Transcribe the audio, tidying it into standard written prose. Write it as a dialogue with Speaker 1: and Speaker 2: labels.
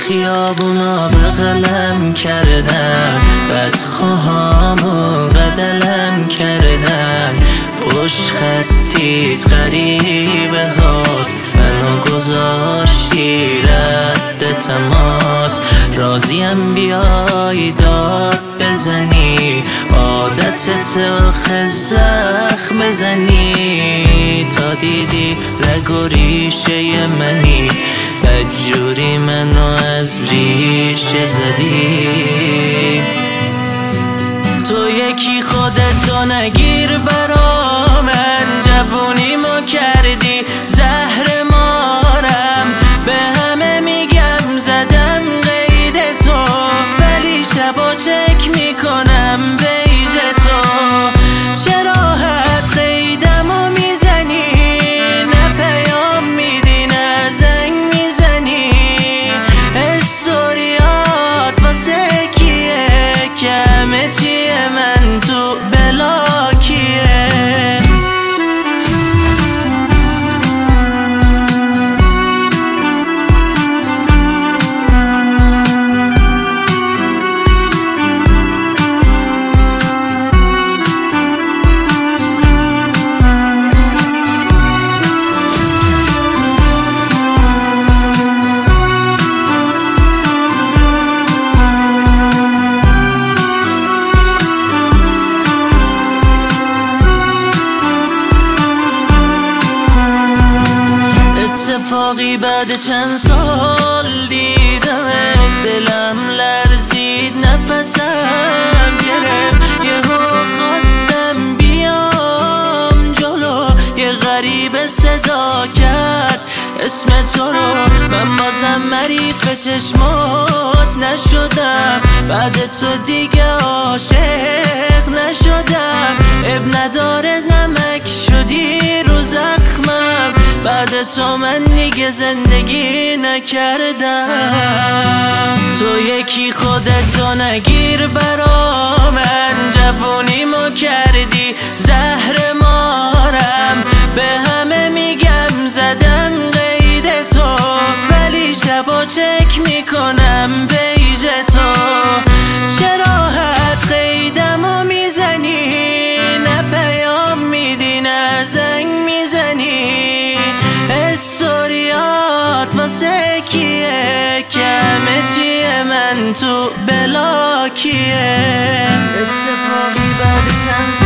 Speaker 1: خیابونا به قلم کردن، بدخواهامو بدلم کردن. پشت خطیت غریبه هاست، منو گذاشتی رد تماس. راضیم بیای داد بزنی، عادتت آخه زخم بزنی. تا دیدی رگ و ریشه منی، بدجوری منو از ریشه زدی. تو یکی خودتو نگیر برا من، جوونیمو کردی زهر مارم. به همه میگم زدم قید تو، ولی شبا چک میکنم بیج تو. چرا حد قیدمو میزنی، نه پیام میدی نه زنگ میزنی. استوریات واسه کیه که همه چیه من تو بلاکیه. اتفاقی بعد چند سال دیدمت، دلم لرزید نفسم گرفت. یهو خواستم بیام جلو، یه غریبه صدا کرد اسم تو رو. من بازم مریف چشمات نشدم، بعد تو دیگه عاشق نشدم. اب نداره نمک شدی رو زخمم، بعد تو من دیگه زندگی نکردم. تو یکی خودتو نگیر برا من، جوونیمو کردی زهر مارم. به همه میگم زدم قید تو، ولی شبا چک میکنم بیج تو. چرا حد قیدمو میزنی، نه پیام میدی نه زنگ میزنی. استوریات واسه کیه که همه چیه من تو بلاکیه. اتفاقی بعد